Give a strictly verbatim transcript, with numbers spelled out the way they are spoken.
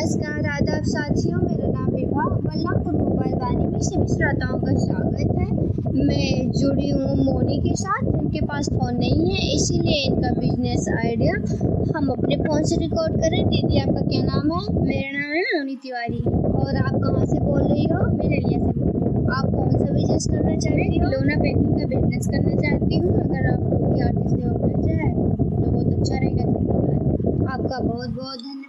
नमस्कार, आदाब साथियों। मेरा नाम विभा बल्लापुर मोबाइल वाणी में सभी श्रोताओं का स्वागत है। मैं जुड़ी हूँ मोनी के साथ। उनके पास फ़ोन नहीं है, इसीलिए इनका बिजनेस आइडिया हम अपने फ़ोन से रिकॉर्ड करें। दीदी, आपका क्या नाम है? मेरा नाम है मोनी तिवारी। और आप कहाँ से बोल रही हो? मैं नलिया से बोल रही हूँ। आप कौन सा बिजनेस करना चाहती हो? खिलौना पैकिंग का बिजनेस करना चाहती हूँ। अगर आप लोग की आर्टिस्ट से हो जाए तो बहुत अच्छा रहेगा। धन्यवाद। आपका बहुत बहुत धन्यवाद।